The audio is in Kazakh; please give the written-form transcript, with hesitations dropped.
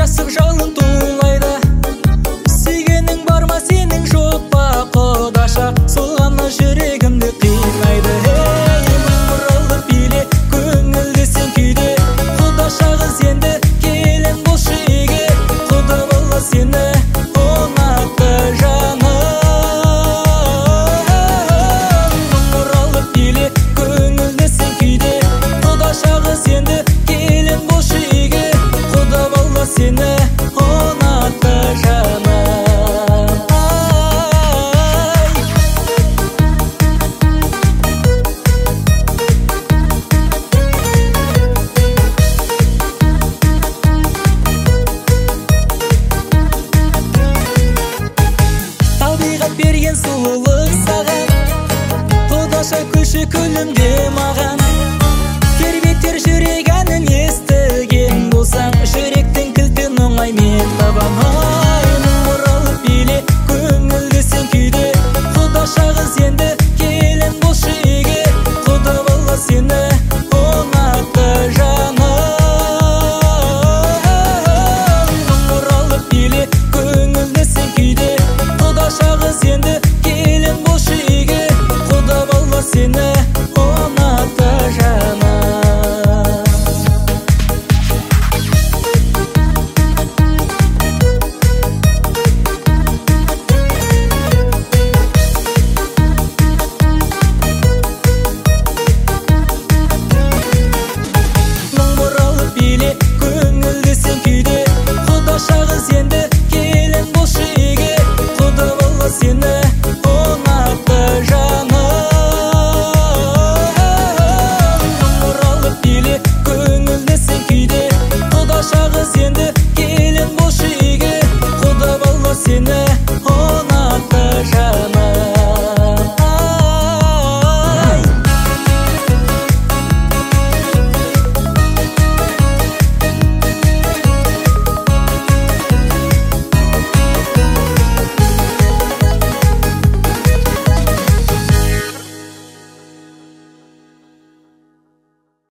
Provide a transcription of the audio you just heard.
асық жалын тулайды. Сүйгенің бар ма сенің жоқ па құдаша, сол ғана жүрегімді қинайды. Оралып биле көңілді сен күйде, құдаша қыз енді келін болшы үйге. Құда болла сені ұнатты жаным. Оралып биле көңілді сен күйде, құдаша қыз енді келін болшы үйге. Құда болла сені ұнатты жаным. Табиғат берген сұлулық саған, құдаша күші күлімде маған. Тербетер жүрек әнін естіген болсаң, жүректің кілтін оңаймен табам. Оралып биле көңілді сен күйде, құдаша қыз енді келін болшы үйге. Құда болла сені ұнатты жаным. Оралып биле көңілді сен күйде, құдаша қыз енді келін болшы үйге. Құда болла сені ұнатты жаным. Оралып биле көңілді сен күйде, құдаша қыз енді келін болшы үйге. Құда болла сені ұнатты жаным. Оралып биле көңілді сен күйде, құдаша қыз енді келін болшы үйге. Құда болла сені